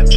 Switch.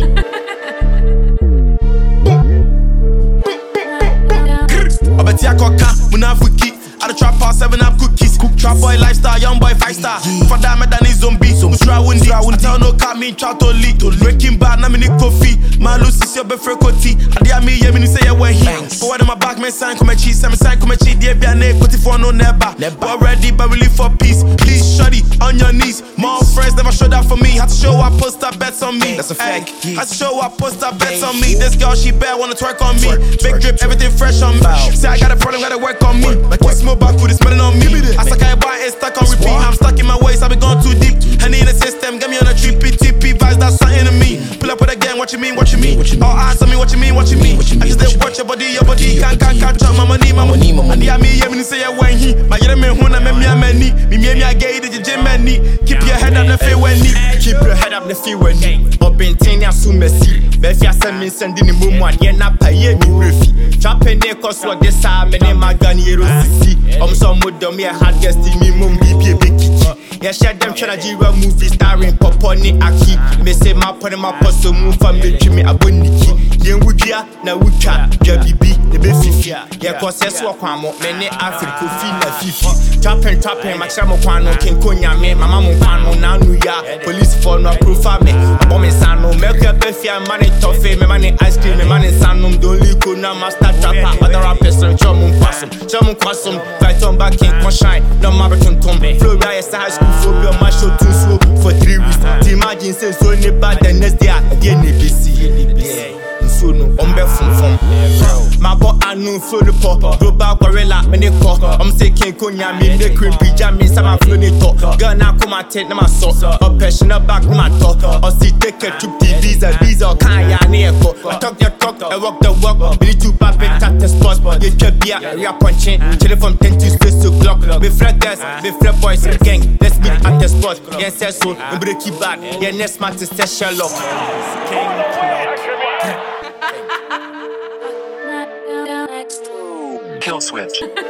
I trap past 7 up cookies. Trap boy lifestyle, young boy 5-star. For that, man, that is zombie. Try windy. I tell no cat me, chat to lead. Breaking bad, na me need coffee. Man, Lucy, your best friend, Coti. I dear me, yeah, me say yeah, when he. For what in my back, man, sign, come and cheese. Sign, come and cheese. Dear, be a name, Coti for no never. Already, but we live for peace. Please, shorty, on your knees. More friends never showed up for me. Had to show up, post up bets on me. That's a fact. Had to show up, post up bets on me. This girl, she bad, wanna twerk on me. Big drip, everything fresh on me. Say I got a problem, gotta work on me. What's more back with this smelling on me? I suck I buy it, stuck on repeat. I'm stuck in my ways, I been gone too deep. Honey in the system, get me on a trippy TP vibes, that's something to me. Pull up with a gang, what you mean, what you mean? All eyes on me, what you mean, what you mean? I just did watch your body, can't catch up, my money. And yeah, me, yeah, me say I when he. My yellow man, who I me a many. Me, I gave it, you many. Keep your head up, the feel when you. Keep your head up, the feel when you. Up in Tanya, soon messy. Befia send me sending the moon one, yeah, not pay me refi. Trapping there, cause what this time, and my gun here see. Some would do me a hard guest in me, mum, be a big kiki. Yeah, share them Chanajiwa movie starring Poponi Aki. Me say my pony, my posto move from me, Jimmy Aboniki. Yen Wujia, na Wucha, JBB, the Befifia. Yeah, cause yes, Wakwamo, many African Fina Fifi. Trapping, my Chamoquano, King Konya, me, my Mamma, Nanuya, police for no proof of me. Bomb Sano, milk a Befia, money toffee, me money ice cream, me money Sanum, Dolico, Master Trapper, other rappers, and Chamun Quassum, Fighton back in Conshine, no Marathon Tom, Florida, high school phobia, my show too slow for 3 weeks. Imagine say so any bad the next day, again, ABC. So no, from my boy, I know for the pop, global gorilla, many cock. I'm saying Konya, me, the cream pijama, some floating talk. Girl, now come and take my sock. A passionate back, my talk. Or see, take a trip to these are Kaya near talk. I talk your talk, I walk the walk. Billy to Pape, tap the spot. You can be a punching, chill from 10 to 6 o'clock. Be flat guys, be flat boys, gang. Let's meet at the spot. Yes, yes, so, and break it back. Yeah, next match is Sherlock. Kill Switch.